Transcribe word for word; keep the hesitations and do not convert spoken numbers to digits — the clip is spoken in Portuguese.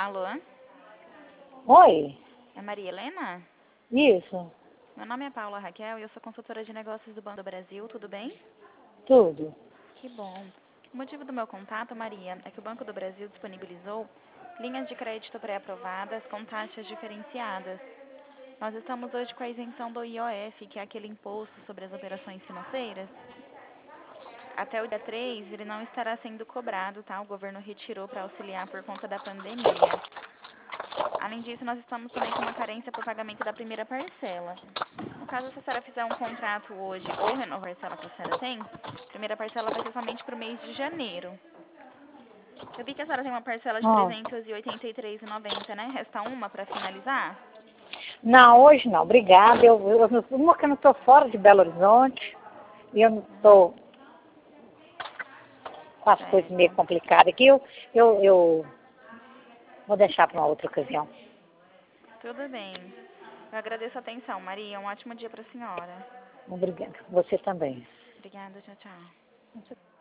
Alô? Oi, É Maria Helena? isso, Meu nome é Paula Raquel e eu sou consultora de negócios do Banco do Brasil, tudo bem? tudo. Que bom. O motivo do meu contato, Maria, é que o Banco do Brasil disponibilizou linhas de crédito pré-aprovadas com taxas diferenciadas. Nós estamos hoje com a isenção do I O F, que é aquele imposto sobre as operações financeiras. Até o dia três, ele não estará sendo cobrado, tá? O governo retirou para auxiliar por conta da pandemia. Além disso, nós estamos também com uma carência por pagamento da primeira parcela. No caso, se a senhora fizer um contrato hoje ou renovar a parcela que a senhora tem, a primeira parcela vai ser somente para o mês de janeiro. Eu vi que a senhora tem uma parcela de Ah, trezentos e oitenta e três reais e noventa centavos, né? Resta uma para finalizar? não, hoje não, obrigada. Eu, eu, eu, uma que eu não estou fora de Belo Horizonte e eu não estou com as coisas meio Certo. complicadas aqui. Eu, eu, eu vou deixar para uma outra ocasião. Tudo bem. Eu agradeço a atenção, Maria. Um ótimo dia para a senhora. Obrigada. Você também. Obrigada, tchau, tchau.